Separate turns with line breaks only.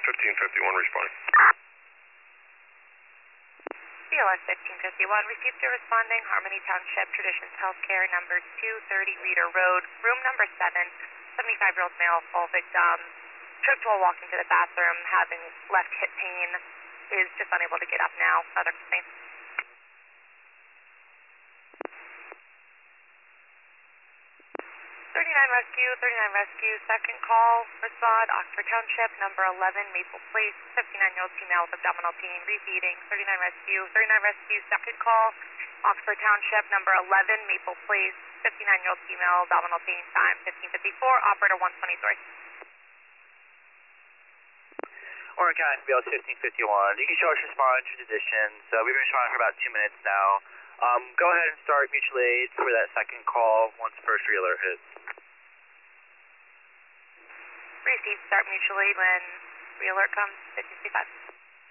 1551 responding.
BLS 1551, received your responding, Harmony Township Traditions Healthcare, number 230 Reeder Road, room number 7, 75-year-old male, full victim, tripped while walking to the bathroom, having left hip pain, is just unable to get up now. Other complaints. 39 Rescue, second call, respond, Oxford Township, number 11, Maple Place, 59-year-old female with abdominal pain, repeating, 39 Rescue, second call, Oxford Township, number 11, Maple Place, 59-year-old female, abdominal pain, time 1554, operator 123.
Orange County, BLS 1551, you can show us respond to additions. We've been responding for about 2 minutes now. Go ahead and start mutual aid for that second call once first re-alert hits.
Receive, start mutual aid when re-alert comes, 1555.